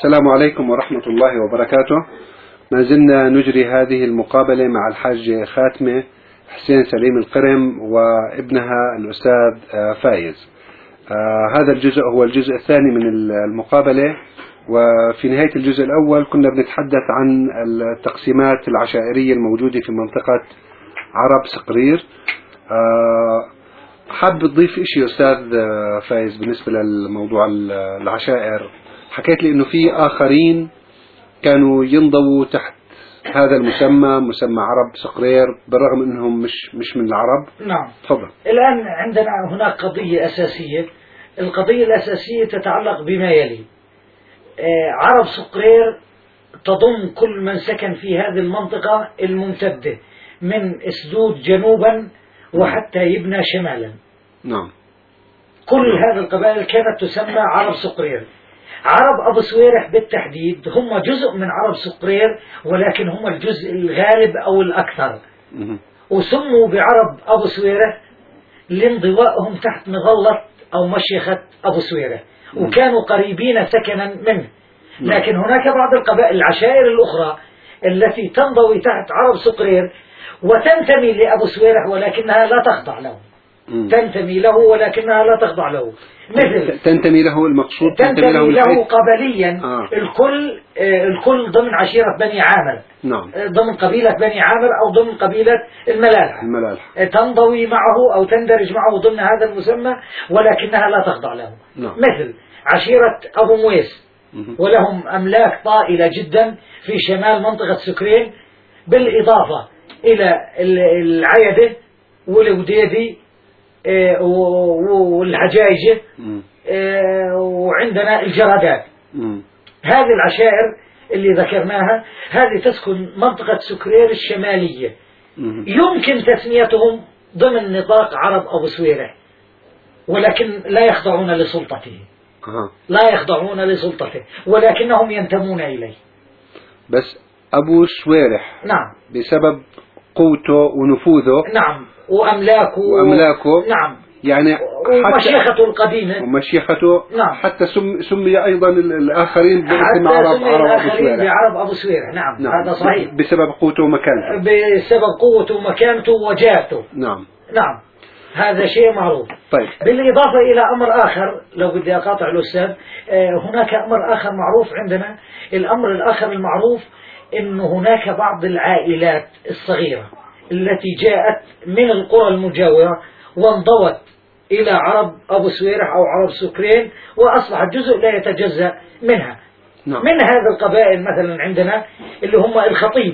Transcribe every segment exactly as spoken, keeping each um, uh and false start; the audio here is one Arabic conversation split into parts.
السلام عليكم ورحمة الله وبركاته. ما زلنا نجري هذه المقابلة مع الحاج خاتمة حسين سليم القرم وابنها الأستاذ فايز. آه هذا الجزء هو الجزء الثاني من المقابلة، وفي نهاية الجزء الأول كنا بنتحدث عن التقسيمات العشائرية الموجودة في منطقة عرب سقرير. آه حاب تضيف إشي أستاذ فايز بالنسبة للموضوع العشائر؟ حكيت لي إنه في آخرين كانوا ينضووا تحت هذا المسمى، مسمى عرب سقرير، بالرغم إنهم مش مش من العرب. نعم. تفضل. الآن عندنا هناك قضية أساسية، القضية الأساسية تتعلق بما يلي: آه عرب سقرير تضم كل من سكن في هذه المنطقة الممتدة من اسدود جنوبا وحتى يبنى شمالا. نعم. كل هذه القبائل كانت تسمى عرب سقرير. عرب أبو سويرح بالتحديد هم جزء من عرب سقرير، ولكن هم الجزء الغالب أو الأكثر، وسموا بعرب أبو سويرح لانضوائهم تحت مظلة أو مشيخة أبو سويرح، وكانوا قريبين سكنا منه. لكن هناك بعض القبائل العشائر الأخرى التي تنضوي تحت عرب سقرير وتنتمي لأبو سويرح ولكنها لا تخضع له، تنتمي له ولكنها لا تخضع له. مثل تنتمي له، المقصود تنتمي, تنتمي له, له قبليا. آه. الكل آه الكل ضمن عشيرة بني عامر. نعم. آه ضمن قبيلة بني عامر أو ضمن قبيلة الملالح. الملالح. آه تنضوي معه أو تندرج معه ضمن هذا المسمى ولكنها لا تخضع له. نعم. مثل عشيرة أبو مويس، ولهم أملاك طائلة جدا في شمال منطقة سكرين، بالإضافة إلى العيدة والوديدي والحجايجة، وعندنا الجرادات. هذه العشائر اللي ذكرناها هذه تسكن منطقة سكرير الشمالية. يمكن تسميتهم ضمن نطاق عرب أبو سويرح، ولكن لا يخضعون لسلطته، لا يخضعون لسلطته ولكنهم ينتمون إليه. بس أبو سويرح نعم بسبب قوته ونفوذه، نعم، وأملاكه وأملاكه نعم، يعني ومشيخته القديمة، ومشيخته نعم، حتى سم سمي أيضا الآخرين باسم عرب عرب أبو سويرح. بعرب أبو سويرح. نعم. نعم، هذا صحيح، بسبب قوته ومكانته، بسبب قوته ومكانته وجاهته. نعم نعم، هذا شيء معروف. طيب. بالإضافة إلى أمر آخر، لو بدي أقاطع الأستاذ، هناك أمر آخر معروف عندنا. الأمر الآخر المعروف أن هناك بعض العائلات الصغيرة التي جاءت من القرى المجاورة وانضوت إلى عرب أبو سويرح أو عرب سكرين، وأصبحت جزء لا يتجزأ منها. نعم. من هذه القبائل مثلا عندنا اللي هم الخطيب.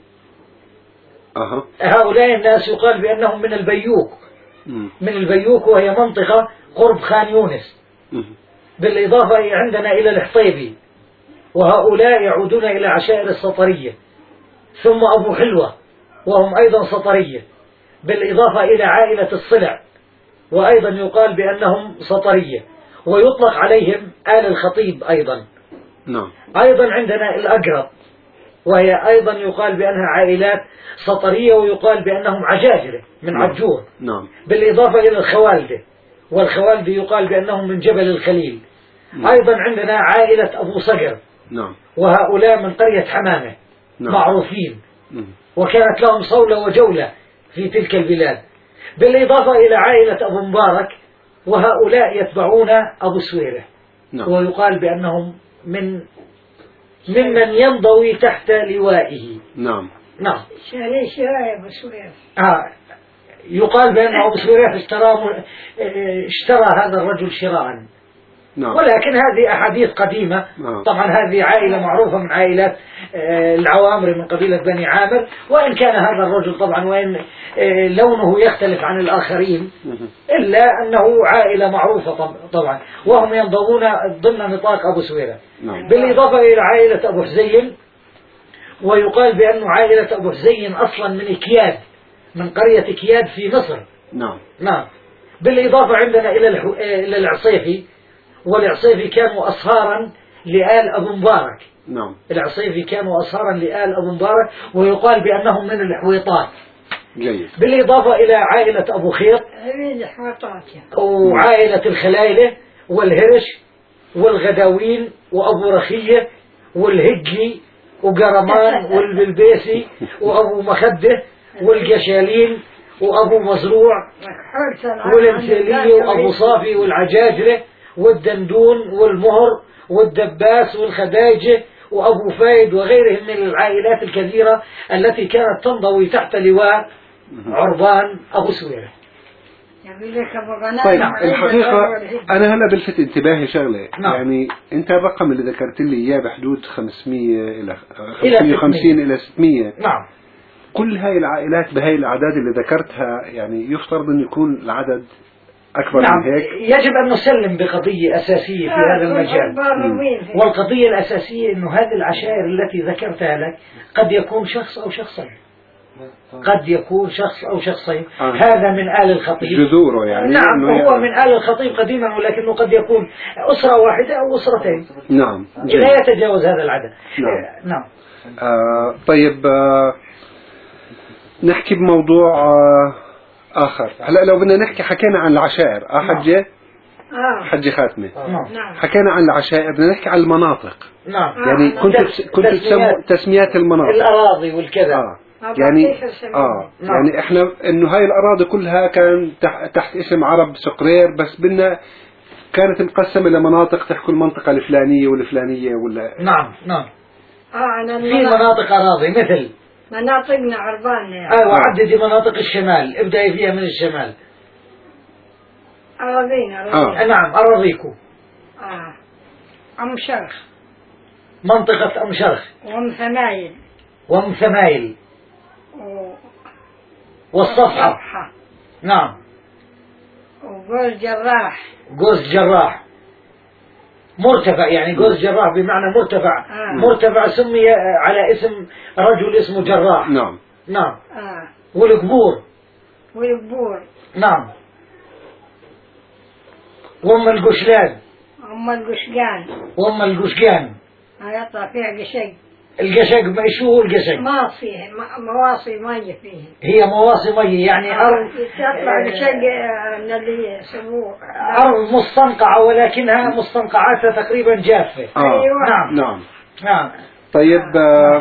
أه. هؤلاء الناس يقال بأنهم من البيوك. م. من البيوك، وهي منطقة قرب خان يونس. م. بالإضافة عندنا إلى الحطيبي، وهؤلاء يعودون إلى عشائر السطرية. ثم أبو حلوة وهم أيضا سطرية، بالإضافة إلى عائلة الصلع، وأيضا يقال بأنهم سطرية، ويطلق عليهم آل الخطيب أيضا. نعم. أيضا عندنا الأقرب، وهي أيضا يقال بأنها عائلات سطرية، ويقال بأنهم عجاجرة من نعم. عجور. نعم. بالإضافة إلى الخوالدة، والخوالدة يقال بأنهم من جبل الخليل. نعم. أيضا عندنا عائلة أبو صقر. نعم. وهؤلاء من قرية حمامة. نعم. معروفين. مم. وكانت لهم صولة وجولة في تلك البلاد. بالإضافة إلى عائلة أبو مبارك، وهؤلاء يتبعون أبو سويرح. نعم. ويقال بأنهم من ممن ينضوي تحت لوائه. نعم. نعم. شاري شراء أبو سويرح. آه يقال بأن أبو سويرح اشترى اشترى هذا الرجل شراء. نعم. ولكن هذه أحاديث قديمة. نعم. طبعا هذه عائلة معروفة من عائلات العوامر من قبيلة بني عامر، وإن كان هذا الرجل طبعا وإن لونه يختلف عن الآخرين، إلا أنه عائلة معروفة طبعا، وهم ينضوون ضمن نطاق أبو سويرح. نعم. بالإضافة إلى عائلة أبو حزين، ويقال بأن عائلة أبو حزين أصلا من إكياد، من قرية إكياد في مصر. نعم. نعم. بالإضافة عندنا إلى إلى العصيفي، والعصيفي كانوا أصهارا لآل أبو مبارك. نعم. العصيفي كانوا أصهارا لآل أبو مبارك، ويقال بأنهم من الحويطات. جيد. بالإضافة إلى عائلة أبو خيط، وعائلة الخلايلة والهرش والغداوين وأبو رخية والهجلي وقرمان والبلبيسي وأبو مخدة والقشالين وأبو مزروع والمثيلية وأبو صافي والعجاجرة والدندون والمهر والدباس والخدايجة وأبو فايد وغيرهم من العائلات الكثيرة التي كانت تنضوي تحت لواء عربان أبو سويرة. طيب الحقيقة أنا هلا بلفت انتباهي شغلة. نعم. يعني أنت الرقم اللي ذكرت لي إياه بحدود خمسمية إلى خمسمية وخمسين إلى ستمية. نعم. كل هاي العائلات بهاي الأعداد اللي ذكرتها يعني يفترض أن يكون العدد أكبر نعم. من هيك. يجب أن نسلم بقضية أساسية في هذا المجال، والقضية الأساسية أن هذه العشائر التي ذكرتها لك قد يكون شخص أو شخصين، قد يكون شخص أو شخصين. آه. هذا من آل الخطيب جذوره يعني. نعم هو يعني من آل الخطيب قديما، ولكنه قد يكون أسرة واحدة أو أسرتين. نعم. لا يتجاوز هذا العدد. نعم. آه. نعم. آه طيب آه نحكي بموضوع آه آخر. هلا لو بدنا نحكي حكينا عن العشائر آه حجة آه. حجة خاتمة. نعم. حكينا عن العشائر، بدنا نحكي عن المناطق. نعم. يعني كنت كنت تسموا تسميات المناطق، الأراضي والكذا. آه. يعني آه يعني إحنا إنه هاي الأراضي كلها كان تحت اسم عرب سقرير، بس بدنا كانت مقسمة لمناطق تحكي المنطقة الفلانية والفلانية ولا. نعم نعم. آه أنا في مناطق أراضي مثل مناطقنا عربان يعني. آه وعددي مناطق الشمال، ابدأي فيها من الشمال. أراضينا أراضينا. آه. نعم أراضيكو. آه أم شرخ. منطقة أم شرخ. وأم ثمايل. وأم ثمايل. و... والصفحة. نعم. وجوز جراح. جوز جراح مرتفع، يعني جوز جراح بمعنى مرتفع. آه. مرتفع سمي على اسم رجل اسمه جراح. نعم. نعم. آه. والقبور. والقبور. نعم. وأم القشلان. أم القشقان. وأم القشقان. يطلع فيها قشق. القشق ما شو هو القشق؟ مواصي مواصي مية فيه. هي مواصي مية يعني أرض تطلع قشق من اللي يسموه أرض مستنقعة، ولكنها مستنقعاتها تقريبا جافة. آه. أيوة. نعم نعم نعم. طيب آه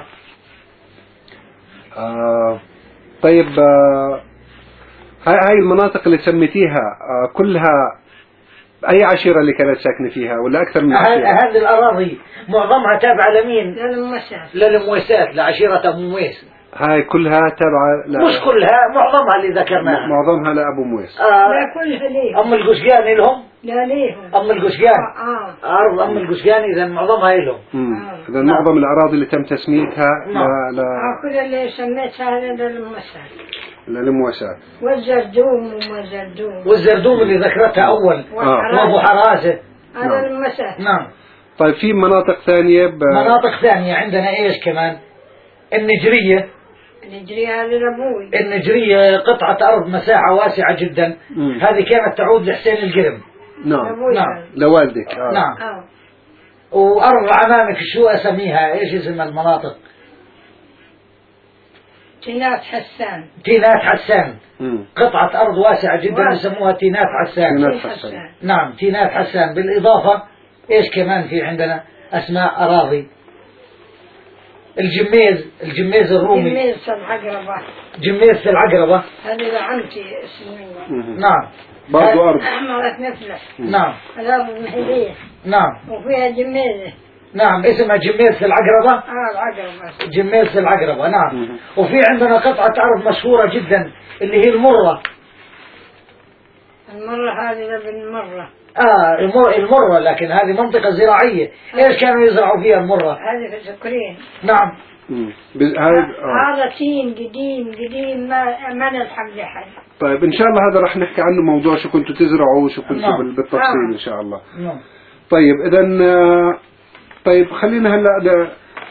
آه طيب آه هاي هاي المناطق اللي سميتيها آه كلها أي عشيرة اللي كانت ساكنة فيها ولا أكثر من عشيرة؟ هذه الأراضي معظمها تابعة لمين؟ للمويسات. للمويسات، لعشيرة أبو مويس. هاي كلها تابعة لا مش كلها، معظمها اللي ذكرناها. معظمها لأبو مويس. آه. لا كلها ليه. أم القشقان لهم؟ لا ليهم. أم القشقان. آه. أرض أم القشقان إذا معظمها لهم. آه. إذا معظم الأراضي اللي تم تسميتها نعم. لا لا. آه كل اللي سميتها للمويسات. للمواساة. والزردوم وما زردوم. والزردوم اللي ذكرتها أول. آه. وأبو حرازة. هذا المساء. نعم. طيب في مناطق ثانية ب... مناطق ثانية عندنا إيش كمان؟ النجرية. النجرية هذه لأبوي. النجرية قطعة أرض مساحة واسعة جدا. مم. هذه كانت تعود لحسين القرم. نعم. نعم. لوالدك. آه. نعم. آه. وأرض عمامك شو أسميها؟ إيش اسم المناطق؟ تينات حسان. تينات حسان. مم. قطعة أرض واسعة جدا يسموها تينات حسان. تينات حسان. نعم تينات حسان. بالإضافة إيش كمان في عندنا أسماء أراضي؟ الجميز، الجميز الرومي. جميز العقربة. جميز العقربة. هذه لعمتي اسمها. نعم. برضو أرض. أحمرت نفلة. نعم. الأرض المحلية. نعم. وفيها جميزة. نعم اسمها جميز العقربة. آه العقربة. جميز العقربة نعم. وفي عندنا قطعة أرض مشهورة جدا اللي هي المرة. المرة هذه بالمرة. آه المر المرة لكن هذه منطقة زراعية. إيش كانوا يزرعوا فيها المرة؟ هذه في سكرين. نعم. هذا تين قديم قديم ما ما نلحق لحد. طيب إن شاء الله هذا راح نحكي عنه موضوع شو كنتوا تزرعوا وشو كنتوا نعم. بالتفصيل آه. إن شاء الله. نعم. طيب إذا طيب خلينا هلا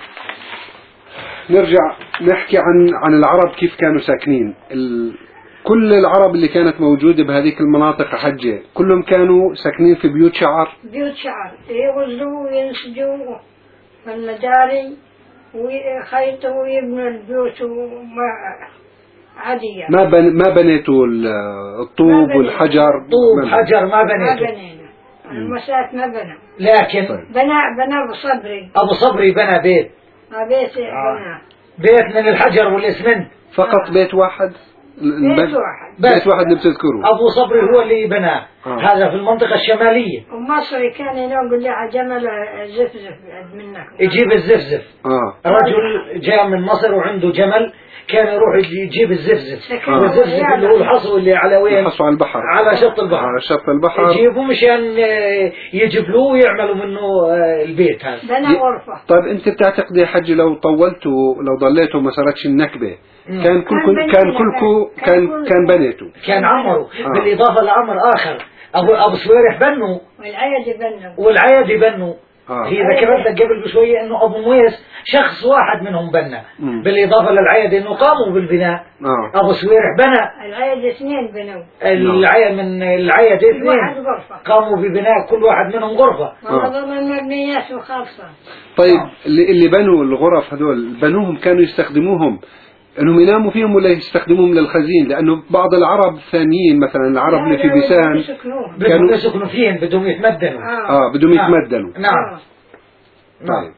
نرجع نحكي عن عن العرب كيف كانوا ساكنين. ال... كل العرب اللي كانت موجودة بهذيك المناطق حجة كلهم كانوا ساكنين في بيوت شعر. بيوت شعر يغزلوا وينسجوا في المداري ويخيطوا ويبنوا البيوت وما عادية. ما بن... ما بنيتوا الطوب والحجر. طوب حجر ما بنيتوا. ما بنينا. المسات ما بنى، لكن طيب. بنى بنى أبو صبري. أبو صبري بنى بيت ما بيت بنى بيت من الحجر والإسمنت. فقط بيت واحد؟ بيت واحد بيت واحد اللي بتذكروه؟ أبو صبري هو اللي بناه. آه. هذا في المنطقة الشمالية. ومصري كان يقول لي على جمل زفزف منك يجيب الزفزف. آه. رجل جاء من مصر وعنده جمل، كان يروح يجيب الزفزف. آه. والزفزف اللي هو الحصو اللي على وين؟ الحصو على البحر، على شط البحر. على شط البحر يجيبوا مشان يجبلوه ويعملوا منه البيت هذا. بنى غرفة. طيب أنت بتعتقدي يا حجي لو طولتوا لو ضليتوا ما صارتش النكبة كان كلكم كان كلكم كان كان بنيتوا كان عمروا. آه. بالإضافة لأمر آخر، أبو أبو سويرح بنوا والعيد بنوا والعيادي بنوا. آه. هي ذكرت لك قبل بشوية انه ابو مويس شخص واحد منهم بنى، مم. بالاضافة للعيادي انه قاموا بالبناء. آه. ابو سويرح بنى العيد اثنين بنوا، العيا من العيادي كل واحد اثنين غرفة، قاموا ببناء كل واحد منهم غرفة. ومعظم المبنيات وخاصة. طيب اللي اللي بنوا الغرف هذول بنوهم كانوا يستخدموهم انهم يناموا فيهم ولا يستخدموهم للخزين؟ لانه بعض العرب الثانيين مثلا العرب اللي في بيسان بدهم يسكنوا فيهم، بدهم يتمدنوا. آه. اه بدهم يتمدنوا. نعم. طيب.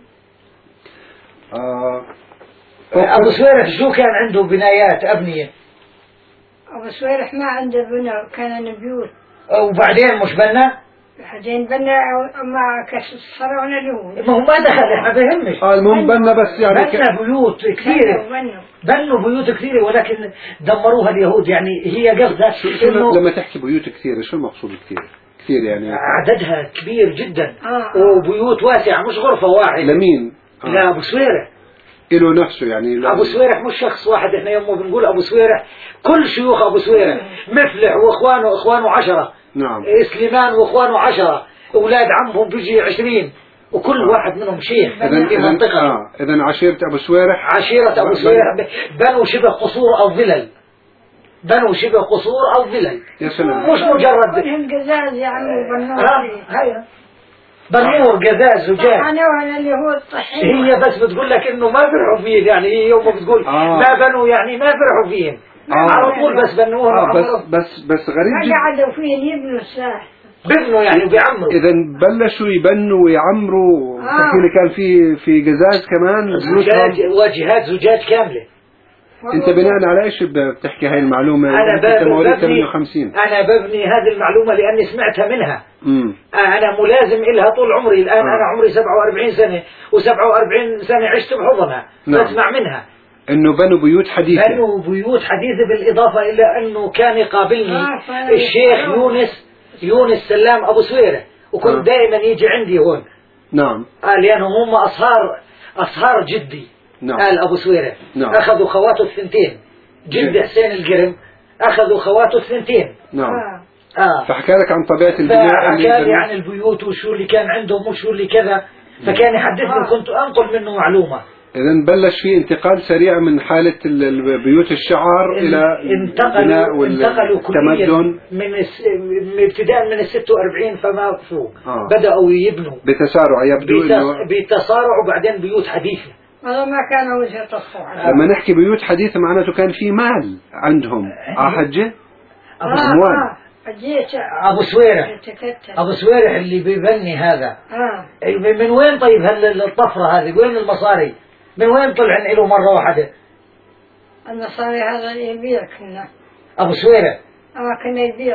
آه. ابو سويرح شو كان عنده بنايات ابنية؟ أبو سويرح ما عنده بنا، كان بيوت. وبعدين مش بنى؟ بعدين بنى مع كسرونا اليهود. ما هو ما دخل، ما بيهمش. اه المهم بنى بس يعني بنى بيوت كثيرة، بنوا بنوا بيوت كثيرة ولكن دمروها اليهود. يعني هي قصدها شو لما تحكي بيوت كثيرة شو المقصود كثير؟ كثير يعني عددها كبير جدا. آه. وبيوت واسعة مش غرفة واحدة. لمين؟ آه. لا أبو سويرح. إله نفسه يعني لا. أبو سويرح مش شخص واحد، إحنا يوم بنقول أبو سويرح كل شيوخ أبو سويرح، مفلح وإخوانه إخوانه عشرة، نعم. سليمان وإخوانه عشرة، أولاد عمهم بيجي عشرين، وكل واحد منهم شيخ في منطقة. آه. إذن عشيرة أبو سويرح، عشيرة أبو سويرح بنوا شبه قصور أو فلل، بنوا شبه قصور أو فلل. يا سلام. مش مجرد كلهم قزاز يا عمي بنوا. هاي بنور قزاز زجاج. طحنوها اليهود طحين. هي بس بتقول لك انه ما فرحوا فيه، يعني هي يوم بتقول آه. ما بنوا يعني ما فرحوا فيهم. آه. على طول بس بنوها. آه. بس بس بس غريب ما جدا. قعدوا فيه يبنوا الساحة. بنوا يعني وبيعمروا. إذا بلشوا يبنوا ويعمروا. آه. تحكي لي كان في في قزاز كمان زجاج، واجهات زجاج كاملة. أنت بناء على إيش بتحكي هاي المعلومة؟ أنا أنت مواليد ببني ثمانية وخمسين. أنا ببني هذه المعلومة لأني سمعتها منها. امم أنا ملازم إلها طول عمري. الآن آه. أنا عمري سبعة وأربعين سنة، وسبعة وأربعين سنة عشت بحضنها. نعم. بسمع منها إنه بنوا بيوت حديثة. بنوا بيوت حديثة، بالإضافة إلى أنه كان يقابلني آه. الشيخ يونس يونس سلام أبو سويرح، وكنت آه. دائما يجي عندي هون. نعم. قال لأنهم هم أصهار أصهار جدي. نعم. قال أبو سويرح. نعم. أخذوا خواته الثنتين، جد جد. حسين القرم أخذوا خواته الثنتين. نعم. آه. آه. فحكى لك عن طبيعة البناء فحكى لي اللي عن البيوت وشو اللي كان عندهم وشو اللي كذا، فكان يحدثني آه. كنت أنقل منه معلومة. إذن بلش في انتقال سريع من حالة ال- ال- بيوت الشعر إلى البناء انتقلوا انتقلوا كليا والتمدن من الس... من ابتداء من ال ستة وأربعين فما فوق. آه. بدأوا يبنوا بتسارع يبدو بتص... إنه بتصارع، وبعدين بيوت حديثة. والله ما كانوا وجه تصفوا. لما نحكي بيوت حديثة معناته كان في مال عندهم. آه حجة أبو, آه. أموال. آه. جيت أبو سويرح تكتل. أبو سويرح اللي بيبني هذا. آه. أي من وين طيب هال الطفرة هذه؟ وين المصاري؟ من وين طلع له مرة واحدة؟ النصاري هذا اللي يبيع كنا. أبو سويرح آه كنا يبيع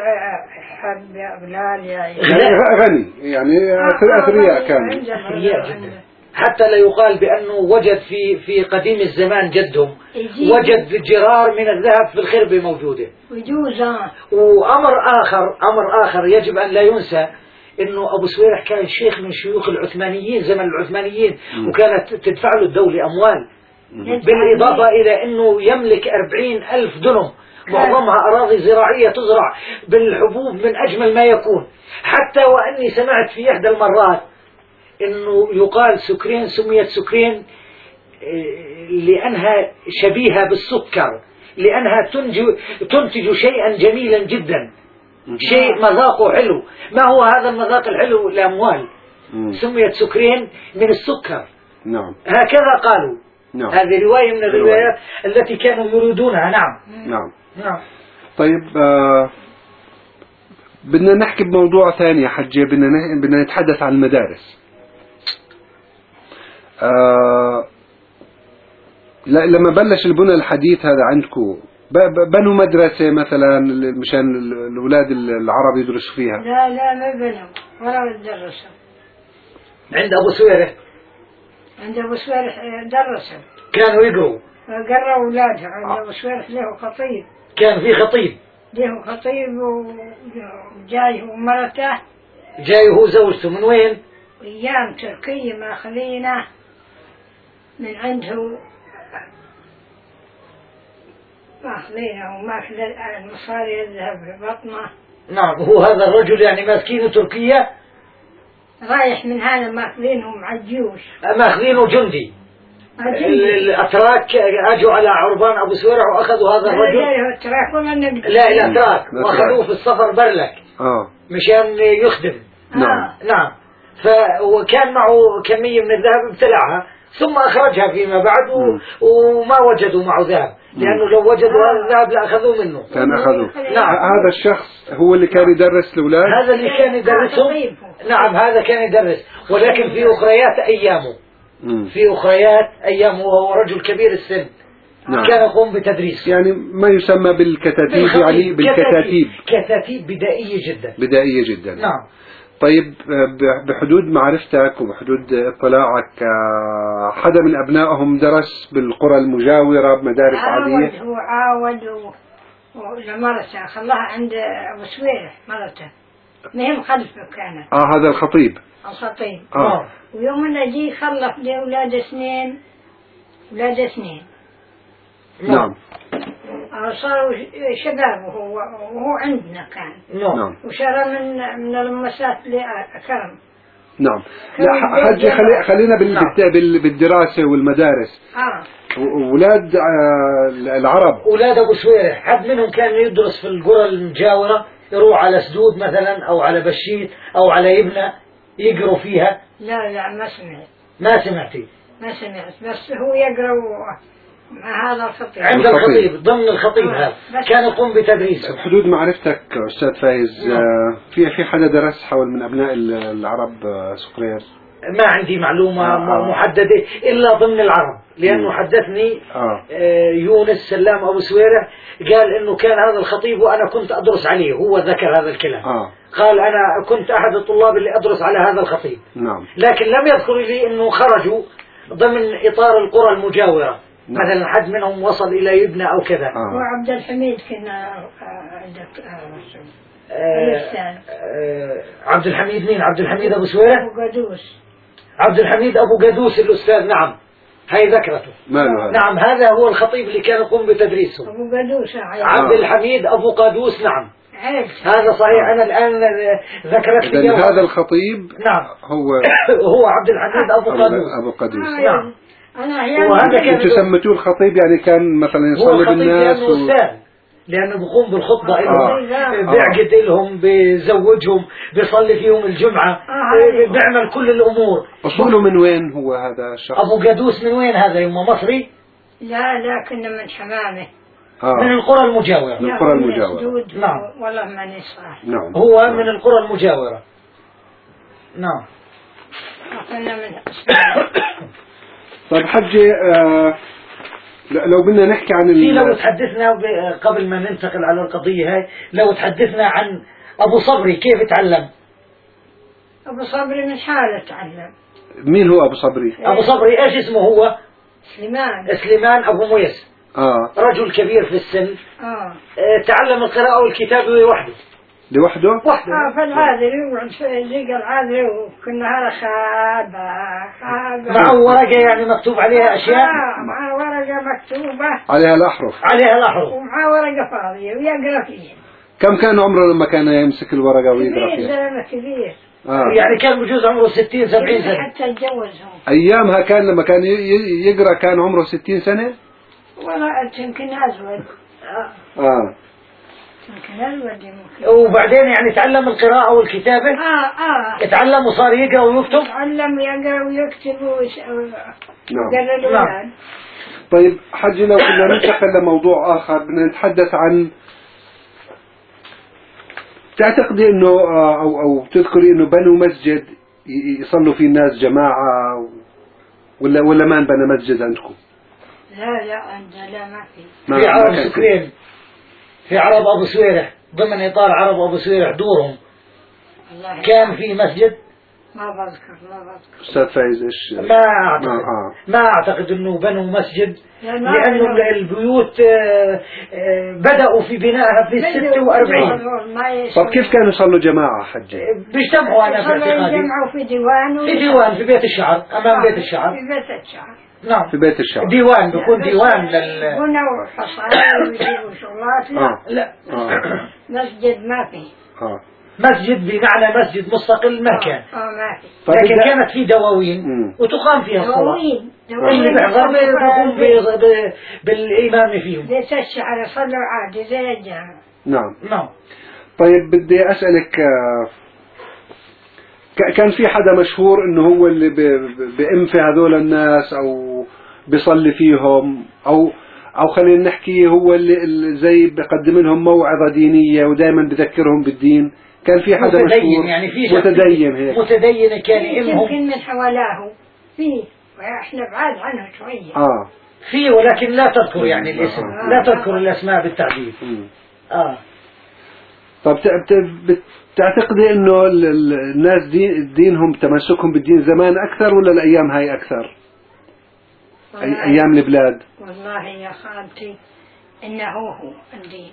حب يا بلال يا يعني غني يعني أثرياء كانوا. أثرياء جدا، حتى لا يقال بأنه وجد في في قديم الزمان جدهم وجد جرار من الذهب في الخربة موجودة. وجوزا. وأمر آخر أمر آخر يجب أن لا ينسى، إنه أبو سويرح كان شيخ من شيوخ العثمانيين زمن العثمانيين، وكانت تدفع له الدولة أموال، بالإضافة إلى أنه يملك أربعين ألف دنم، معظمها أراضي زراعية تزرع بالحبوب من أجمل ما يكون. حتى وأني سمعت في إحدى المرات إنه يقال سكرين سميت سكرين لأنها شبيهة بالسكر، لأنها تنتج تنتج شيئا جميلا جدا، شيء مذاقه حلو. ما هو هذا المذاق الحلو؟ الأموال. سميت سكرين من السكر. نعم. هكذا قالوا. نعم. هذه رواية من الروايات التي كانوا يريدونها. نعم. نعم. نعم. طيب آه بدنا نحكي بموضوع ثاني يا حجي، بدنا بدنا نتحدث عن المدارس. آه لما بلش البنى الحديث هذا عندكم بنوا مدرسة مثلا مشان الأولاد العرب يدرسوا فيها؟ لا لا ما بنوا ولا يدرسوا. عند أبو سويرح عند أبو سويرح درسوا، كانوا يقروا قروا أولادها. عند أبو سويرح له خطيب، كان في خطيب له خطيب وجاي ومرته، جاي هو زوجته من وين؟ أيام تركية ماخذينه من عنده، ماخذينه وماخذ المصاري يذهب في بطنه. نعم، هو هذا الرجل يعني ماسكينه تركيا، رايح من هذا ماخذينهم على الجيوش، ماخذينه جندي. الأتراك اجوا على عربان ابو سويرح واخذوا هذا الرجل. لا لا الأتراك واخذوه في السفر برلك اه مشان يخدم. نعم نعم. فكان معه كمية من الذهب ابتلعها ثم أخرجها فيما بعد و... وما وجدوا معه ذهب، لأنه لو وجدوا هذا الذهب لأخذوه منه. كان أخذوه. نعم. هذا الشخص هو اللي كان يدرس الأولاد؟ هذا اللي كان يدرسهم. نعم هذا كان يدرس، ولكن في أخريات أيامه مم. في أخريات أيامه وهو رجل كبير السن. نعم. كان يقوم بتدريس، يعني ما يسمى بالكتاتيب، يعني بالكتاتيب، كتاتيب بدائية جدا. بدائية جدا. نعم. طيب بحدود معرفتك وبحدود اطلاعك، حدا من أبنائهم درس بالقرى المجاورة بمدارس عادية؟ هو عاود ولمرته خلاها عند أبو سويرح مرته، مهم خلفه كانت. اه هذا الخطيب. الخطيب. اه. ويوم انه جي خلف لي أولاد اثنين، أولاد اثنين. نعم. صاروا شباب وهو وهو عندنا كان. نعم. وشرى من من المسات لكرم. نعم. لا حجي خلي خلينا بال نعم. بالدراسة والمدارس. اه. أولاد العرب. أولاد أبو سويرح حد منهم كان يدرس في القرى المجاورة، يروح على سدود مثلا أو على بشيت أو على يبنى يقروا فيها؟ لا لا ما سمعت. ما سمعتي؟ ما سمعت، بس هو يقرأ مع هذا الخطيب. عند الخطيب ضمن الخطيب هذا كان يقوم بتدريسه. بحدود معرفتك أستاذ فايز، آه في في حدا درس حول من أبناء العرب آه سقرير؟ ما عندي معلومة آه. محددة إلا ضمن العرب، لأنه حدثني آه. آه يونس سلام أبو سويرح قال إنه كان هذا الخطيب وأنا كنت أدرس عليه، هو ذكر هذا الكلام. آه. قال أنا كنت أحد الطلاب اللي أدرس على هذا الخطيب. نعم. لكن لم يذكر لي إنه خرجوا ضمن إطار القرى المجاورة. نعم. مثلا حد منهم وصل إلى يبنى أو كذا. آه. وعبد الحميد كنا عندك آه آه آه عبد الحميد مين؟ عبد الحميد أبو سويرح؟ أبو قدوس. عبد الحميد أبو قدوس الأستاذ. نعم هاي ذكرته. ماله هذا؟ نعم هذا هو الخطيب اللي كان يقوم بتدريسه. أبو قدوس. عبد الحميد أبو قدوس. نعم عيب. هذا صحيح. آه. أنا الآن ذكرت لي هذا الخطيب. نعم هو هو عبد الحميد أبو قدوس. أبو قدوس. آه. نعم. أنا أحيانا وهذا كان أنتوا سميتوه الخطيب، يعني كان مثلا يصلي بالناس لأنه أستاذ، لأنه بقوم بالخطبة لهم، آه. بيعقد لهم، بيزوجهم، بيصلي فيهم الجمعة، آه. بيعمل كل الأمور. أصوله من وين هو هذا الشخص؟ أبو قدوس من وين هذا؟ يما مصري؟ لا لكن من حمامه. آه. من القرى المجاورة. من القرى المجاورة. نعم. والله ماني صح. نعم. هو نعم. من القرى المجاورة. نعم. أخذنا من طيب حجي، آه لو بدنا نحكي عن في لو تحدثنا قبل ما ننتقل على القضية هاي، لو تحدثنا عن أبو صبري كيف تعلم؟ أبو صبري من حاله تعلم. مين هو أبو صبري؟ أبو صبري إيش اسمه هو؟ سليمان. سليمان أبو مويس. آه. رجل كبير في السن. آه. تعلم القراءة والكتابة لوحده. لوحده؟ وحده. آه فالعاذري يقعد في اللقى العاذري وكنا هذا خابة خابة. معه ورقة يعني مكتوب عليها أشياء. آه معه ورقة مكتوبة. عليها الأحرف. عليها الأحرف. ومعه ورقة فاضية ويقرأ فيها. كم كان عمره لما كان يمسك الورقة ويقرأ فيها؟ كبير كبير. آه. يعني كان بجوز عمره ستين سبعين سنة. حتى يتجوزهم. أيامها كان لما كان يقرأ كان عمره ستين سنة؟ والله يمكن أزود. آه. آه. يمكن أزود يمكن. وبعدين يعني تعلم القراءة والكتابة؟ آه آه. تعلم وصار يقرأ ويكتب؟ تعلم يقرأ ويكتب ويش. نعم. نعم. طيب حجي، لو كنا ننتقل لموضوع آخر، بدنا نتحدث عن بتعتقدي انه آه، او او بتذكري انه بنوا مسجد ي- يصلوا فيه الناس جماعة، ولا ولا ما انبنى مسجد عندكم؟ لا لا عندنا لا ما في. ما في ما عرب كان في. سكرين، في عرب أبو سويرح، ضمن إطار عرب أبو سويرح دورهم والله كان في مسجد. ما بذكر ما بذكر. استاذ فايز ايش؟ ما أعتقد آه، آه. ما أعتقد أنه بنوا مسجد، لا، ما لأنه بنوا. البيوت آه، آه، بدأوا في بنائها في الستة وأربعين. طب كيف كانوا يصلوا جماعة حجة؟ بيجتمعوا أنا في اعتقادي يجمعوا في ديوان في ديوان في بيت الشعر، أمام بيت الشعر. في بيت الشعر. نعم في بيت الشعر. ديوان، بيكون ديوان لل بنوا حصائر ويجيبوا شغلات. لا آه. لا آه. مسجد ما في. آه. مسجد بمعنى مسجد مستقل ما كان، اه ما في. طيب لكن إذا- كانت في دواوين مم. وتقام فيها الصلاة. دواوين اللي بيحضر بيقوم ب- ب- بالإمام فيهم. بيت الشعر يصلوا عادي زي الجامع. نعم. نعم. طيب بدي أسألك، آه، ك- كان في حدا مشهور انه هو اللي ب- ب- بئم في هذول الناس او بيصلي فيهم، او او خلينا نحكي هو اللي اللي زي بقدم لهم موعظة دينية ودائما بذكرهم بالدين؟ كان في حدا متدين، مشهور يعني في شخص متدين هيك؟ متدين كان يمهم يمكن من حوالاه فيه واحنا بعاد عنه شوية. اه. فيه، ولكن لا تذكر يعني الاسم، آه. لا تذكر الأسماء بالتحديد. مم. آه. طب ت- بت- بتعتقدي انه ال- ال- الناس دين دينهم تمسكهم بالدين زمان اكثر ولا الايام هاي اكثر؟ أي- والله- ايام البلاد. والله يا خالتي إنه هو الدين.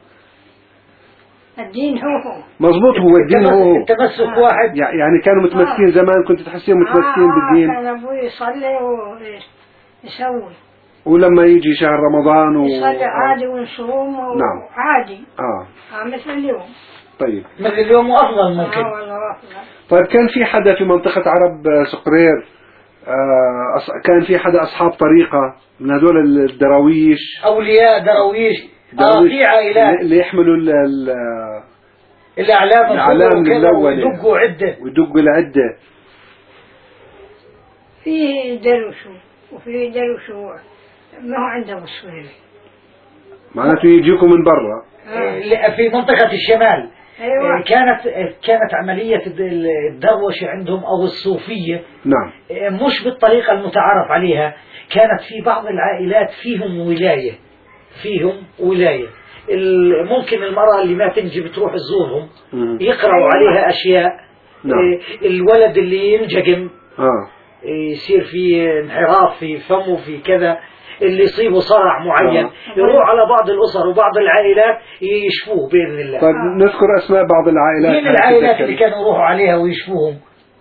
الدين هو هو. مظبوط، هو الدين هو هو. التمسك آه. واحد. يع- يعني كانوا متمسكين زمان، كنت تحسيهم متمسكين آه بالدين، كان أبوي يصلي ويسوي ولما يجي شهر رمضان و... يصلي عادي ونصوم نعم. وعادي. اه. آه مثل اليوم. طيب. من اليوم وأفضل ممكن. آه والله أفضل. طيب كان في حدا في منطقة عرب آه، سقرير، آه أص- كان في حدا أصحاب طريقة من هذول الدراويش؟ أولياء درويش. آه دراويش في عائلات اللي يحملوا ال- ال- الأعلام الأعلام الخضر وكذا الملونة. ويدقوا عدة. ويدقوا العدة. في دروشو وفي دروشو ما هو عنده مصوير. معناته يجيكم من برا. آه، في منطقة الشمال. أيوة. آه، كانت آه، كانت عملية الد- الدروشة عندهم أو الصوفية نعم. آه، مش بالطريقة المتعارف عليها. كانت في بعض العائلات فيهم ولاية، فيهم ولاية. ال- ممكن المرأة اللي ما تنجي بتروح تزورهم، مم. يقرأوا عليها أشياء. نعم. آه، الولد اللي ينجقم اه. يصير في انحراف في فمه في كذا، اللي يصيبه صرع معين آه. يروح على بعض الأسر وبعض العائلات يشفوه بإذن الله. طيب نذكر أسماء بعض العائلات. مين هاي العائلات تتذكر. اللي كانوا يروحوا عليها ويشفوهم؟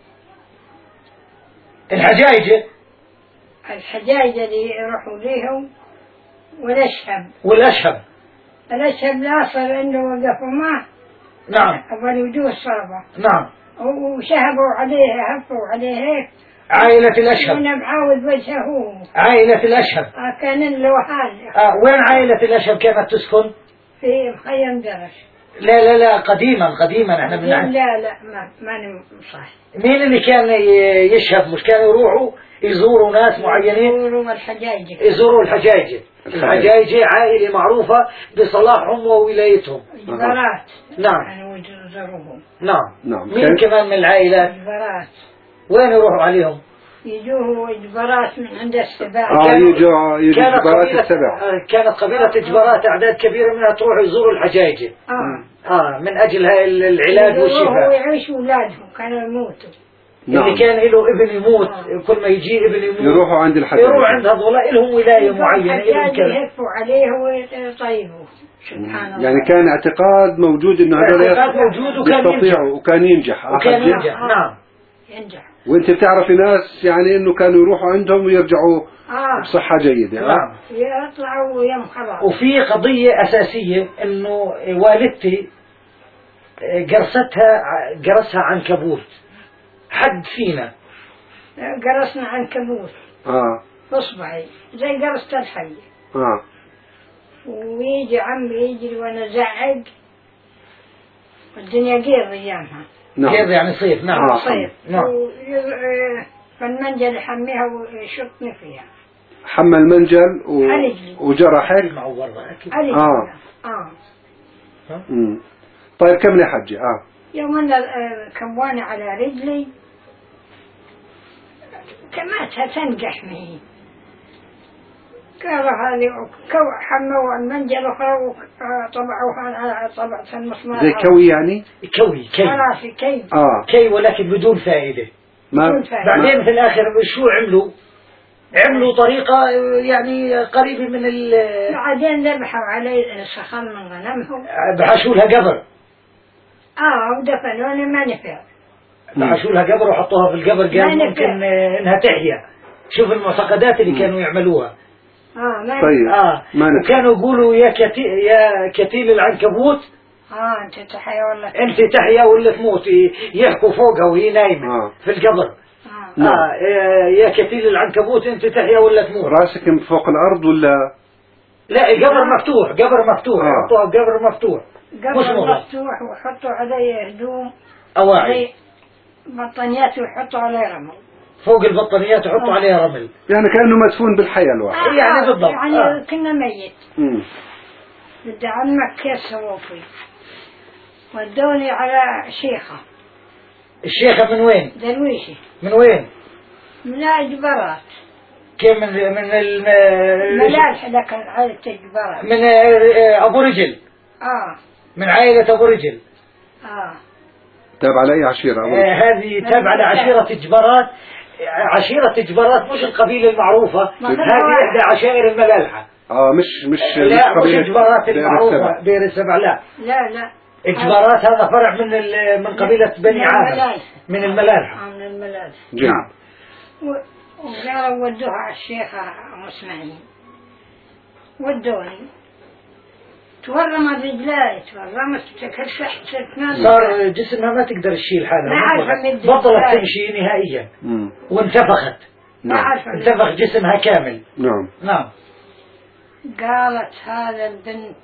الحجايجة الحجاج اللي يروحوا ليهم والأشهب. والأشهب. الأشهب لا صار إنه وقفوا معه نعم أول وجوه الصربة نعم. وشهبوا عليه هفوا عليه هيك عائلة الأشهب. وانا معاود وجهه. عائلة الأشهب. آه كان له حال آه وين عائلة الأشهب كانت تسكن؟ في مخيم درش. لا لا لا قديما قديما احنا لا بنعرف. لا لا ما ماني صح. مين اللي كان ي- يشهب؟ مش كانوا يروحوا يزوروا ناس معينين؟ يزوروا الحجاج. يزوروا الحجاجة. الحجاجة عائلة معروفة بصلاحهم وولايتهم. إجبارات. نعم يعني يزوروهم. نعم. نعم. مين كان- كمان من العائلات؟ إجبارات. وين يروحوا عليهم؟ يجوه إجبارات من عند السباع. اه كانوا- يجوا يجوا كانت جبارات قبيلة السبع. آه، كانت قبيلة إجبارات أعداد كبيرة منها تروح يزوروا الحجاجة. آه. آه من أجل هاي ال- العلاج يزوروه والشفاء. ويعيش أولادهم كانوا يموتوا. نعم. اللي كان له ابن يموت، كل ما يجي ابن يموت يروحوا عند الحجاج. يروح عند هذولا لهم ولاية معينة لهم الحجاج كذا. يهفوا عليه ويطيبوه. سبحان الله. يعني كان اعتقاد موجود انه هذول اعتقاد موجود وكان يستطيعوا وكان ينجح. آه، وكان حجة. ينجح. نعم. ينجح. وانت بتعرفي ناس يعني انه كانوا يروحوا عندهم ويرجعوا آه. بصحة جيدة. آه. نعم. يطلعوا ويم خلاص. وفي قضية أساسية إنه والدتي قرستها قرسها عنكبوت حد فينا. قرصنا عنكبوت اه. اصبعي زي قرصة الحية. اه. ويجي عمي يجري وانا زعق والدنيا قيض ايامها. نعم. كيف يعني صيف؟ نعم. آه. صيف. نعم. وي- فالمنجل يحميها ويشطني فيها. حمى المنجل و... على رجلي. وجرحك. معه برا أكيد. علي آه. اه مم. طيب كمل يا حجة. اه يوم أن كواني على رجلي كماتها تنقح معي، قالوا هذه كو حموا المنجل وطبعوها على طبعة المسمار. زي كوي يعني؟ كوي كي راسي كي اه كي ولكن بدون فائدة. ما بدون فائدة. بعدين في الآخر شو عملوا؟ عملوا طريقة يعني قريبة من ال بعدين ذبحوا علي سخن من غنمهم. بحشوا لها قبر. اه ودفنوني ما نفع. بحشوا لها قبر وحطوها في القبر، ما قال نفع. ممكن انها تحيا. شوف المعتقدات اللي كانوا يعملوها. اه ما طيب اه ما نفع. وكانوا يقولوا يا كتي يا كتيل العنكبوت اه انت تحيا ولا انت تحيا ولا تموت، يحكوا فوقها وهي نايمة آه. في القبر. اه نعم. آه يا كتيل العنكبوت انت تحيا ولا تموت. راسك فوق الأرض ولا؟ لا قبر مفتوح، قبر مفتوح. آه. يحطوها بقبر مفتوح مش قبل مغلق. مفتوح وحطوا عليه هدوم أواعي زي بطانيات ويحطوا عليه رمل. فوق البطانيات يحطوا آه. عليها رمل. يعني كأنه مدفون بالحياة الواحد. آه يعني بالضبط. يعني آه. كنا ميت. مم. بدي علمك كيف سووا فيه. ودوني على شيخة الشيخة من وين؟ درويشي من وين؟ من الجبرات، كيف من من ال ملاح لك عائلة الجبرات. من أبو رجل، اه من عائلة أبو رجل. اه تابع لأي عشيرة أبو؟ آه هذه تابعة لعشيرة جبرات. عشيرة جبرات مش القبيلة المعروفة، ما هذه هو- إحدى عشائر الملالحة. اه مش مش لا مش قبيلة الجبرات دير المعروفة السبع. دير السبع، لا. لا لا الجبرات هذا فرع من ال- من قبيلة بني من عامر الملايح. من الملالحة. آه من الملاذ. نعم. و- وقالوا ودوها على الشيخة مسمعين. ودوني تورمت رجلاي، تورمت تكسحت ثمان. صار جسمها ما تقدر تشيل حالها، ما عارفة بطلت- مد بطلت إزاي. تمشي نهائيا مم. وانتفخت. ما نعم. عارفة انتفخ جسمها كامل. نعم. نعم. قالت هذا البنت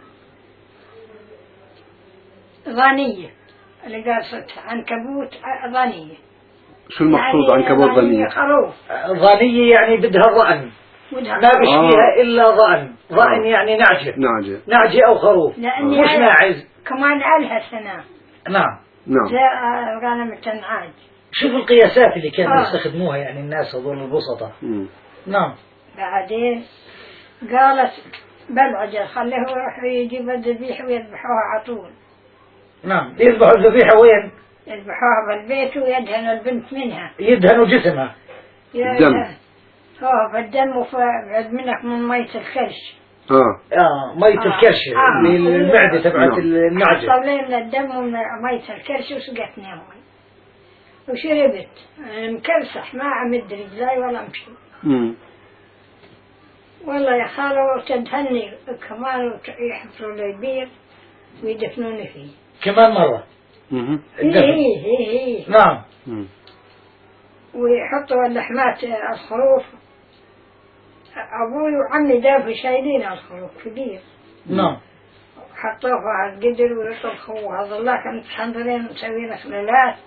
ظنية، اللي قالت عنكبوت ظنية. شو المقصود يعني عنكبوت ظنية؟ خروف ظنية يعني بدها ظأن، ودها ما بشفيها آه. إلا ظأن. ظأن آه. يعني نعجة، نعجة. نعجة أو خروف لأني مش أنا ماعز. كمان ألها سنة نعم. نعم. جاء غنم تنعاج. شوف القياسات اللي كانوا آه. يستخدموها يعني الناس هذول البسطة. مم. نعم. بعدين قالت بالعجل خليه يروح يجيب الذبيح ويذبحوها على طول. نعم يذبحوا الذبيحة وين؟ يذبحوها بالبيت ويدهن البنت منها. يدهنوا جسمها. الدم. اه فالدم وبعد منك من مية الكرش. اه آه مية آه. الكرش آه. اللي المعدة تبعت نعم. النعجة. طلعنا الدم ومية الكرش وسقتني أمي وشربت. أنا مكرسح ما عمد رجلاي ولا أمشي. مم. والله يا خالة تدهني كمان يحفروا لي بير ويدفنوني فيه. كمان مرة. مم. هي هي هي هي نعم. مم. ويحطوا اللحمات الخروف. أبوي وعمي دافوا شايلين الخروف كبير. نعم. حطوه على القدر ويطبخوا هذا الله كانت حنظرين مسوين خلالات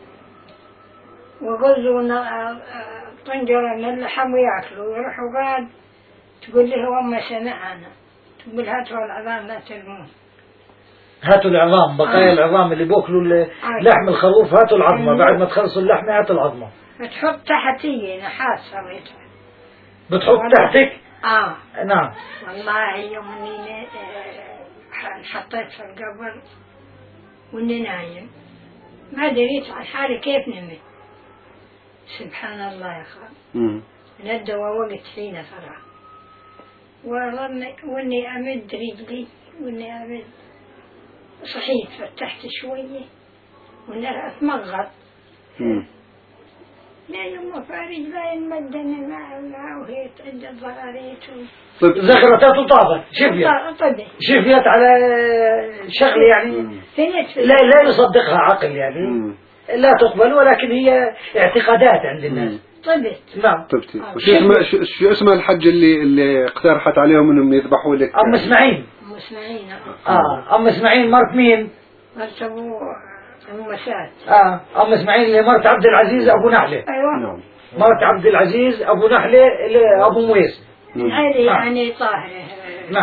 وغزوا طنجرة من اللحم وياكلوا ويروحوا قاد تقول لي هو ما سمعنا، تقول هاتوا العظام لا ترمون. هاتوا العظام، بقايا آه. العظام اللي بوكلوا ال- آه. لحم الخروف، هاتوا العظمة. مم. بعد ما تخلصوا اللحمة هاتوا العظمة. بتحط تحتي نحاس سويتها. بتحط والله. تحتك. اه نعم. والله يوم اني آه، حطيت في القبر واني نايم ما دريت عن حالي كيف نمت. سبحان الله يا خال. مم. من الدواء وقت فينا صراحة. وظني واني امد رجلي واني امد صحيت فتحت شوية واني اتمغط. مم. لا يوم فارج لا ينمدني مع الله وهي تعد الضغاريت طيب زغرتات وطابت شفيت وطبي شفيت على شغل يعني مم. فنيت لا لا يصدقها عقل يعني مم. لا تقبل، ولكن هي اعتقادات عند الناس. طبت. نعم. طبتي. آه. وشو اسمه شو, شو اسمه الحج اللي اللي اقترحت عليهم انهم يذبحوا لك؟ أم إسماعيل. مسمعين آه أم إسماعيل مرت مين؟ مرتبوا المسات. آه أم إسماعيل اللي مرت عبد العزيز أبو نحلة. أيوة نعم. مرت عبد العزيز أبو نحلة اللي أبو مويس. من عيلة نعم. يعني طاهرة. نعم.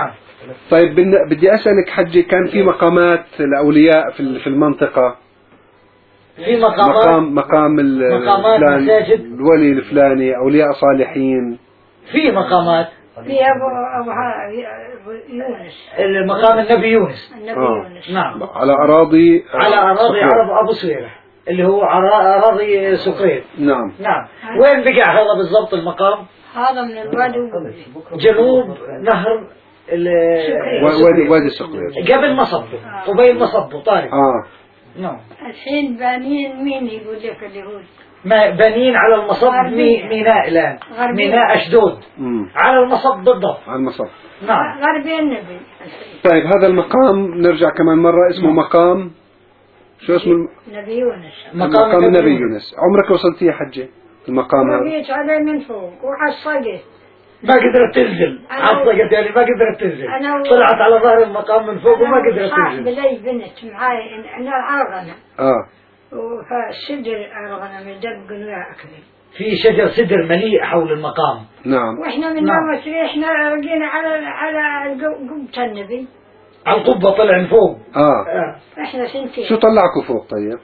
طيب بدي أسألك حجي، كان في مقامات الأولياء في في المنطقة؟ في مقامات، مقام مقام مقامات مساجد الولي الفلاني، أولياء صالحين، في مقامات. في أبو أبو أبو يونس، المقام النبي يونس. النبي آه. يونس نعم، على أراضي على أراضي عرب أبو سويرح اللي هو أراضي سقريت. نعم نعم. وين بقع هذا بالضبط المقام؟ هذا من الوادي جنوب نهر وادي وادي سقريت، قبل مصبه، قبيل مصبه طارق. اه نعم. الحين بانين مين يقول لك اليهود؟ ما بانين على المصب مي ميناء الآن، ميناء أشدود. مم. على المصب بالضبط. على المصب. نعم. غربي النبي. طيب هذا المقام نرجع كمان مرة، اسمه نعم. مقام شو اسمه؟ النبي يونس. مقام, مقام النبي يونس. عمرك وصلتي يا حجة المقام هذا؟ وقيت عليه من فوق وعصقت. ما قدرت تنزل، عصقت يعني ما قدرت تنزل. طلعت على ظهر المقام من فوق وما قدرت تنزل. بلي بنت معاي أنا الغنم. اه. فالشجر الغنم يدق وياكل. في شجر سدر مليء حول المقام. نعم. واحنا من نعم. احنا لقينا على على قبة النبي. على القبة طلع من فوق. اه. آه. احنا سنتين. شو طلعكوا فوق طيب؟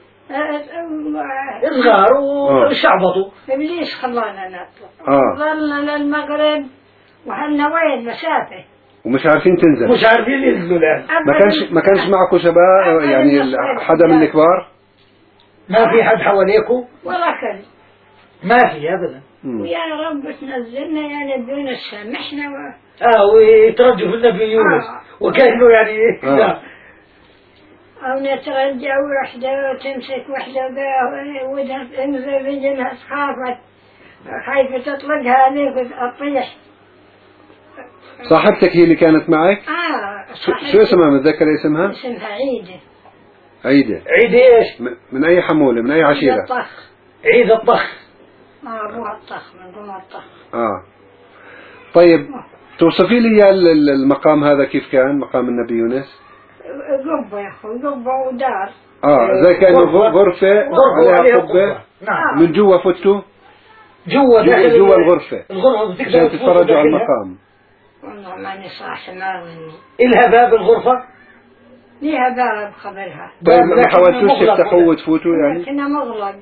صغار وشعبطوا. ابليس خلانا نطلع. اه. ظلنا للمغرب وهلنا وين مسافة. ومش عارفين تنزل. مش عارفين ينزلوا الآن. ما كانش ما كانش معكم شباب يعني حدا من الكبار؟ ما في حد حواليكم؟ ولا كان. ما في أبدا. ويا رب تنزلنا يا نبي يونس سامحنا و... اه ويترجوا في النبي يونس. آه. وكأنه يعني آه. أو نترجى وحدة وتمسك وحدة ودها تنزل رجلها تخافت خايفة تطلقها عليك وتطيح. صاحبتك هي اللي كانت معك؟ اه شو, شو اسمها، متذكر اسمها؟ اسمها عيدة. عيدة. عيدة ايش؟ من أي حمولة، من أي عشيرة؟ عيد الطخ. عيد الطخ. اه أبوها الطخ، من أبوها الطخ. اه طيب توصفي لي المقام هذا كيف كان، مقام النبي يونس؟ قبة يا أخوي، قبة ودار. اه زي كأنه غرفة عليها قبة. نعم. من جوا فتوا؟ جوا داخل جوا الغرفة. الغرفة بتقدروا تتفرجوا على المقام. والله ماني صاح ما مني. إلها باب الغرفة؟ ليها باب قبلها. طيب ما حاولتوش تفتحوه وتفوتوا يعني؟ كنا مغلق.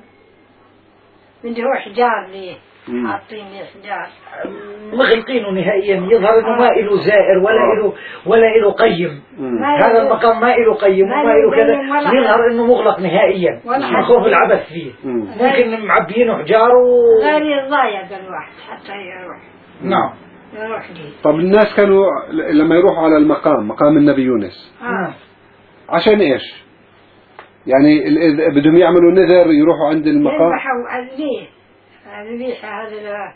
بده هو حجار ليه. حاطين لي حجار. مغلقينه نهائيا، يظهر انه ما له زائر ولا له ولا له قيم. هذا المقام ما له قيم وما له كذا، يظهر انه مغلق نهائيا من خوف العبث فيه. ممكن معبيينه حجار و غير يضايق الواحد حتى يروح. نعم. يروح ليه. طب الناس كانوا لما يروحوا على المقام، مقام النبي يونس، آه. عشان ايش؟ يعني بدهم يعملوا نذر يروحوا عند المقام؟ يذبحوا ليه؟ الذبيحة هذا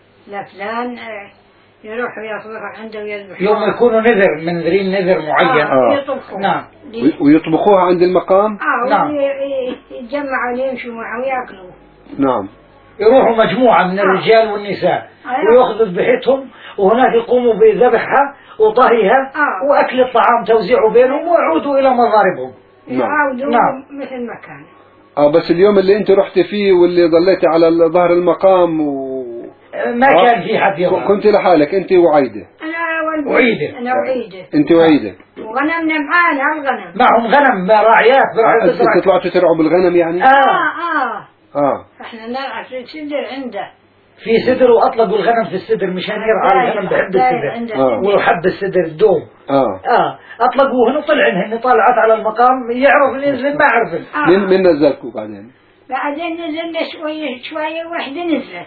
لفلان يروحوا ياخذوها عنده ويذبحوا. يوم يكونوا نذر منذرين نذر معين. آه. يطبخوا. نعم. ويطبخوها عند المقام؟ اه نعم. يتجمعوا يمشوا معه وياكلوا. نعم. يروحوا مجموعة من الرجال والنساء ويأخذوا ذبيحتهم وهناك يقوموا بذبحها وطهيها آه. وأكل الطعام توزيعه بينهم ويعودوا إلى مضاربهم. يعودوا نعم. مثل ما كان. اه بس اليوم اللي انت رحت فيه واللي ضليتي على ظهر المقام و... ما آه. كان في حد يظهر. كنت لحالك انت وعيدة؟ انا وعيدة. انا وعيدة. انت وعيدة. وغنمنا معانا الغنم. معهم غنم راعيات. انتوا طلعتوا ترعوا بالغنم يعني؟ اه اه اه احنا نرعى في السدر عنده. في سدر واطلقوا الغنم في السدر مشان يرعى الغنم بحب السدر. آه. وحب السدر الدوم. اه اه اطلقوهن وطلعن طلعت على المقام يعرف اللي ينزل ما عرف. آه. من من نزلكوا بعدين؟ بعدين نزلنا شوية شوية واحدة نزلت.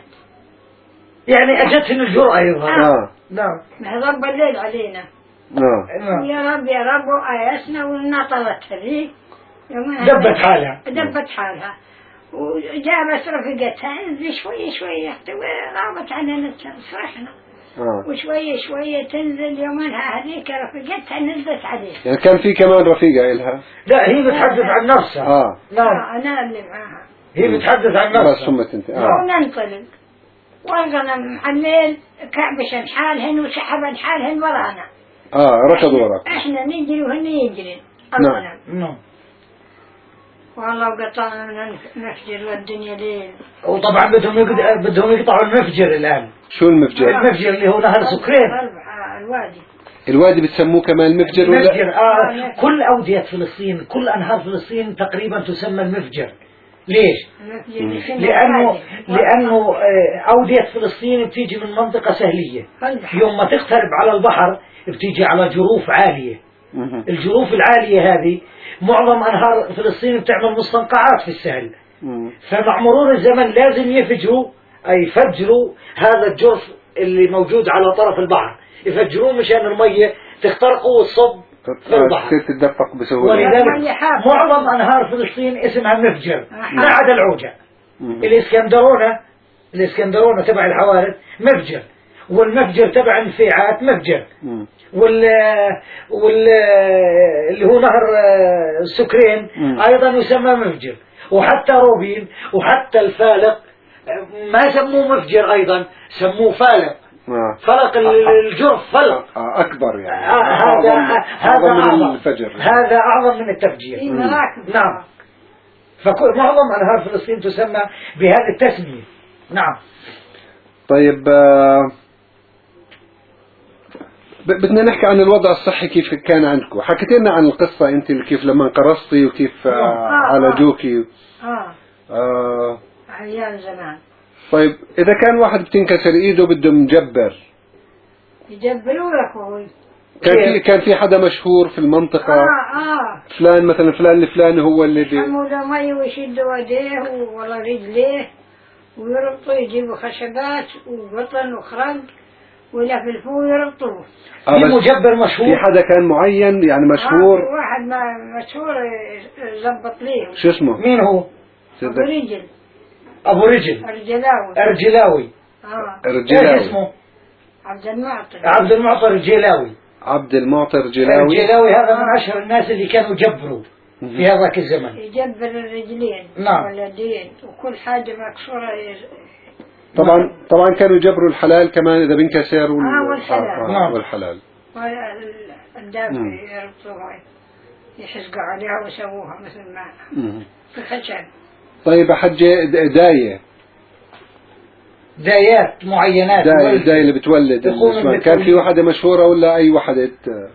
يعني اجتهن الجرأة يظهر. اه نعم. ضرب الليل علينا. اه يا رب يا رب وآيسنا ونطلت هذيك. دبت حالها. دبت حالها. وجابت رفقتها انزل شوية شوية رابط علينا صرحنا. آه. وشوية شوية تنزل يومها هذيك رفقتها نزلت عليها. يعني كان في كمان رفيقة إلها؟ لا هي بتحدث عن نفسها. اه نعم. آه أنا اللي معاها. هي بتحدث عن بس نفسها. سمت انت. اه وننطلق والغنم عليل كعبشن حالهن وسحبن حالهن ورانا. اه ركضوا وراك. احنا نجري وهن يجري نعم. نعم. والله وقطعنا من المفجر والدنيا ليل. وطبعا بدهم يقد... بدهم يقطعوا المفجر الآن. شو المفجر؟ المفجر اللي هو نهر سكرين. الوادي. الوادي بتسموه كمان المفجر ولا؟ المفجر آه كل أودية فلسطين، كل أنهار فلسطين تقريبا تسمى المفجر. ليش؟ لأنه لأنه أودية فلسطين بتيجي من منطقة سهلية، يوم ما تقترب على البحر بتيجي على جروف عالية. الجروف العالية هذه معظم أنهار فلسطين بتعمل مستنقعات في السهل، فمع مرور الزمن لازم يفجروا أي يفجروا هذا الجرف اللي موجود على طرف البحر، يفجروه مشان المية تخترق وتصب في البحر تتدفق بسهولة. ولذلك معظم أنهار فلسطين اسمها مفجر ما عدا العوجة. الإسكندرونة الإسكندرونة تبع الحوارث مفجر، والمفجر تبع النفيعات مفجر، وال وال اللي هو نهر السكرين أيضا يسمى مفجر، وحتى روبين وحتى الفالق ما سموه مفجر أيضا سموه فالق. آه. فلق الجرف فلق آه أكبر يعني. آه هذا هذا أعظم من الفجر، هذا أعظم من التفجير. نعم. فكل معظم أنهار فلسطين تسمى بهذه التسمية. نعم. طيب آه بدنا نحكي عن الوضع الصحي كيف كان عندكم. حكيت لنا عن القصة أنت كيف لما انقرصتي وكيف آه عالجوكي. آه. آه. أيام زمان. طيب إذا كان واحد بتنكسر إيده بده مجبر يجبروا لك أخوي. كان في كان في حدا مشهور في المنطقة آه آه فلان مثلا فلان الفلاني هو اللي بي... يحملوا مي ويشدوا يديه ولا رجليه ويربطوا يجيبوا خشبات وقطن وخرق ويلفلفوه ويربطوه. آه في مجبر مشهور. في حدا كان معين يعني مشهور. آه واحد ما مشهور زبط ليه. شو اسمه؟ مين هو؟ أبو رجل. أبو رجل. أرجلاوي. أرجلاوي. آه. أرجلاوي. إيش اسمه؟ عبد المعطي. عبد المعطي الرجلاوي. عبد المعطي الرجلاوي. الرجلاوي هذا من أشهر الناس اللي كانوا يجبروا في هذاك الزمن. يجبر الرجلين. نعم. واليدين وكل حاجة مكسورة. طبعا طبعا كانوا يجبروا الحلال كمان إذا بنكسر وال... آه والحلال. آه نعم. والحلال. والدابة يربطوها يحزقوا عليها ويسووها مثل ما في الخشب. طيب حجة داية دايات معينات. داية داية اللي بتولد. كان في واحدة مشهورة ولا أي واحدة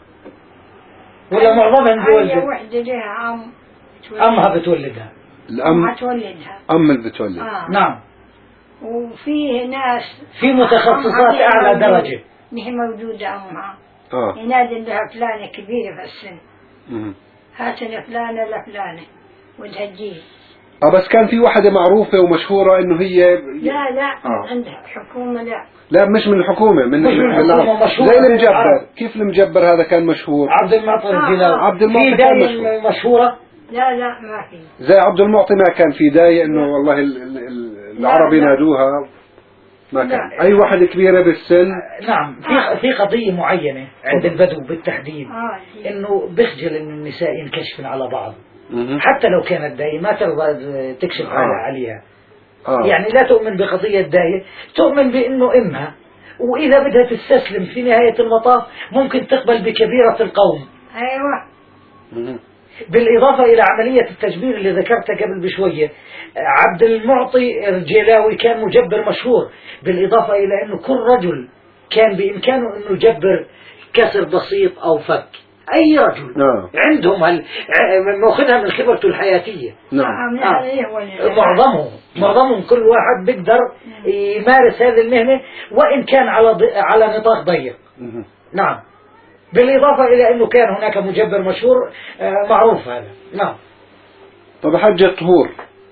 ولا معظمهم بيولد؟ أي واحدة لها أم أمها بتولدها. الأم تولدها. أم اللي بتولد. آه. نعم. وفيه ناس في متخصصات أعلى درجة. نهي موجودة أمها. آه. ينادي لها فلانة كبيرة في السن. مم. هاتنا فلانة لفلانة وتهجيه. اه بس كان في واحدة معروفة ومشهورة انه هي لا لا آه. عندها حكومة لا. لا مش من الحكومة من مش من الحكومة مشهورة. زي المجبر. كيف المجبر هذا كان مشهور؟ عبد المعطي الجلاوي. آه. عبد المعطي في كان داية مشهور. مشهورة. لا لا ما في. زي عبد المعطي ما كان في داية انه والله ال ال ال العرب ينادوها ما كان. لا. اي واحدة كبيرة بالسن. نعم. في آه. في قضية معينة عند البدو بالتحديد آه. انه بخجل انه النساء ينكشفن على بعض. مم. حتى لو كانت داية ما ترضى تكشف آه. عليها. آه. يعني لا تؤمن بقضية داية، تؤمن بأنه إمها، وإذا بدها تستسلم في نهاية المطاف ممكن تقبل بكبيرة القوم. أيوة. مم. بالإضافة إلى عملية التجبير اللي ذكرتها قبل بشوية، عبد المعطي الجلاوي كان مجبر مشهور، بالإضافة إلى أنه كل رجل كان بإمكانه أنه يجبر كسر بسيط أو فك. أي رجل نعم. عندهم هال... مأخذها من خبرته الحياتية. نعم. آه. معظمهم معظمهم كل واحد بيقدر يمارس هذه المهنة وإن كان على ض... على نطاق ضيق. مم. نعم. بالإضافة إلى أنه كان هناك مجبر مشهور آه معروف هذا. نعم. طب حجة طهور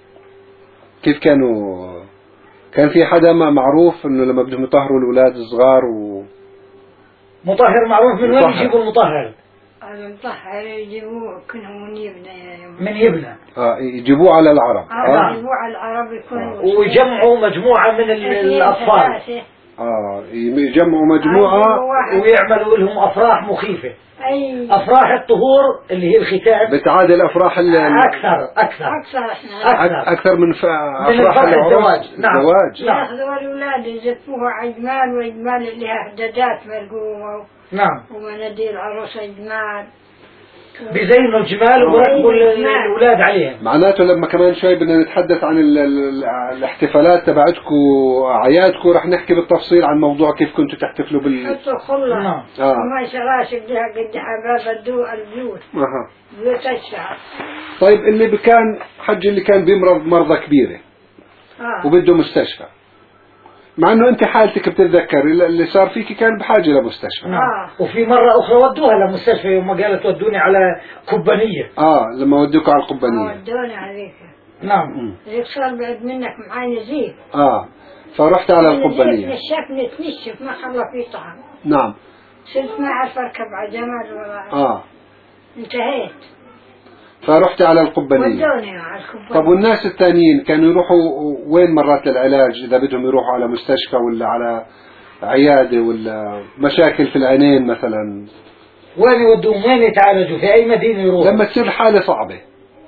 كيف كانوا؟ كان في حدا معروف انه لما بدهم يطهروا الاولاد الصغار و مطهر معروف. من وين مطهر. يجيبوا المطهر؟ المطهر يجيبوه كلهم من يبنى من يبنى. اه يجيبوه على العرب. اه يجيبوه على العرب يكونوا ويجمعوا مجموعة من الأطفال. اه يجمعوا مجموعة ويعملوا لهم أفراح مخيفة. أي أفراح الطهور اللي هي الختان بتعادل أفراح اللي أكثر أكثر أكثر أكثر, أكثر من, ف... من أفراح الزواج. نعم. الزواج. نعم. ياخذوا الأولاد يزفوها عجمال وإجمال اللي هدادات مرقومة. نعم. ومناديل عروس إجمال. بزينوا الجمال وركبوا الأولاد عليهم. معناته لما كمان شوي بدنا نتحدث عن ال ال الاحتفالات تبعتكم وأعيادكم رح نحكي بالتفصيل عن موضوع كيف كنتوا تحتفلوا بال حطوا خلة نعم. آه. وما شراش بدها قد باب الدو البيوت أها. بيوت الشعب. طيب اللي كان حج اللي كان بيمرض مرضى كبيرة آه. وبده مستشفى، مع انه انت حالتك بتتذكر اللي صار فيكي كان بحاجه لمستشفى. نعم. وفي مره اخرى ودوها لمستشفى يوم ما قالت ودوني على قبانيه. اه لما ودوك على القبانيه. اه ودوني عليك. نعم. اللي صار بعد منك معاي نزيف. اه فرحت على القبانيه. نشفني تنشف ما خلى فيه طعم. نعم. صرت ما اعرف اركب على جمال ولا. اه. انتهيت. فرحت على القبانيه. ودوني على القبانيه. طب والناس الثانيين كانوا يروحوا وين مرات للعلاج اذا بدهم يروحوا على مستشفى ولا على عياده ولا مشاكل في العينين مثلا؟ وين يودوهم؟ وين يتعالجوا؟ في اي مدينه يروحوا؟ لما تصير حاله صعبه.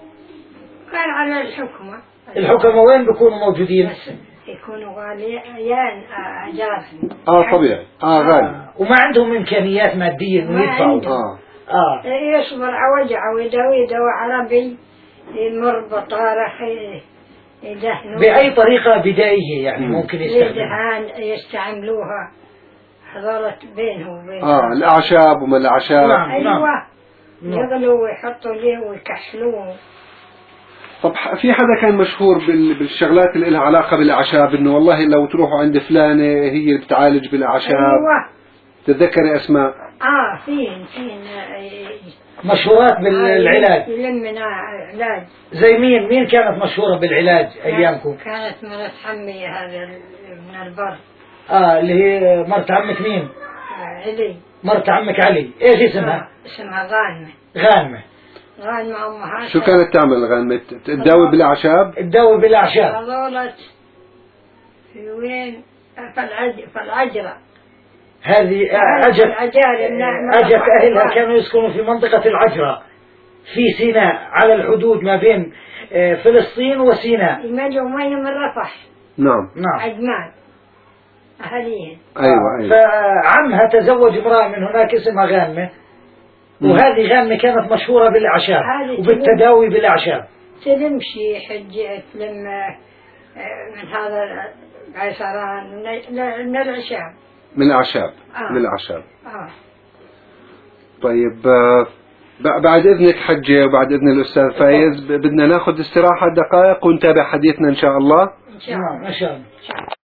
كان على الحكومه. الحكومه وين بيكونوا موجودين؟ يكونوا غاليين اجار. اه طبيعي. اه غالي. آه. وما عندهم امكانيات ماديه انه يدفعوا. اه اه يصبر على وجعه ويداوي دواء عربي يمر بطارخ يدهنوا بأي طريقة بدائية يعني مم. ممكن يستخدموها يستعملوها حضارة بينه وبين اه الأعشاب وما الأعشاب. نعم. أيوة نعم. يغلوا ويحطوا ليه ويكحلوه. طب في حدا كان مشهور بالشغلات اللي لها علاقة بالأعشاب إنه والله لو تروحوا عند فلانة هي اللي بتعالج بالأعشاب؟ أيوة. تتذكري أسماء؟ آه فين فين مشهورات بالعلاج. يلمنا علاج. زي مين؟ مين كانت مشهورة بالعلاج أيامكم؟ كانت مرت عمي هذا من البر. آه اللي هي مرت عمك مين؟ علي. مرت عمك علي، إيش اسمها؟ آه. اسمها غانمة. غانمة. غانمة أمها. شو كانت تعمل غانمة؟ تداوي بالأعشاب؟ تداوي بالأعشاب. هذولت في وين؟ في العج في العجرة. هذه أجت أجت أهلها كانوا يسكنوا في منطقة العجرة في سيناء على الحدود ما بين فلسطين وسيناء. يمجوا مية من رفح. نعم. نعم. عجمان أهليين. أيوة أيوة. فعمها تزوج امرأة من هناك اسمها غانمة، وهذه غانمة كانت مشهورة بالأعشاب وبالتداوي بالأعشاب. تلمشي حجة لما من هذا العسران من الأعشاب. من الأعشاب. آه. من الأعشاب. آه. طيب بعد إذنك حجة وبعد إذن الأستاذ فايز بدنا ناخذ استراحة دقائق ونتابع حديثنا إن شاء الله. إن شاء الله. إن شاء الله.